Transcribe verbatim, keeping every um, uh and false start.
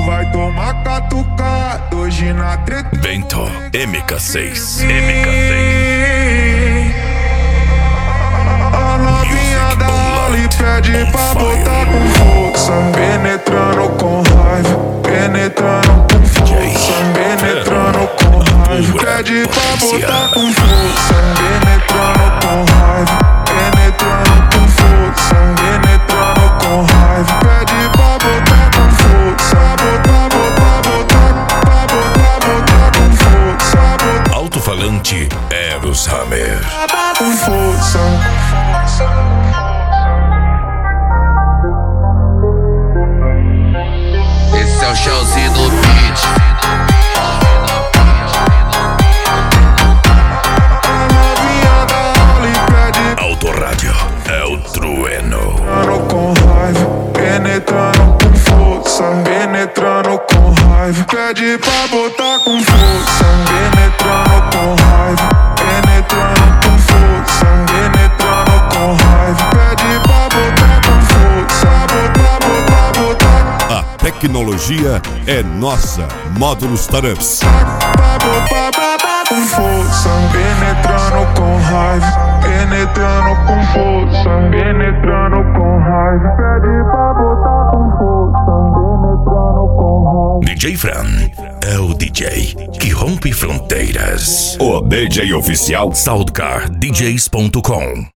vai tomar catucada hoje na treta. Bento M K seis. M K seis. A novinha da Ali pede pra botar com força, penetrando com raiva, penetrando com força, penetrando com raiva. Pede pra botar com força, penetrando com raiva, penetrando com força, penetrando com raiva. Pede pra botar com força, botar, botar, botar, pra botar, botar com força, botar. Alto-falante Eros Hammer. Com força. Esse é o showzinho do beat. Autorádio é o trueno. Com raiva, penetrando com força, penetrando com raiva. Pede pra botar com força, penetrando com raiva, penetrando com força, penetrando com raiva. Pede pra botar com força, botar, botar, botar. A tecnologia é nossa. Módulos Startups. Pra botar, botar com força, penetrando com raiva, penetrando com força, penetrando com raiva. Pede pra botar com força, penetrando com raiva. D J Fran é o D J que rompe fronteiras. O D J oficial Soundcar D Js ponto com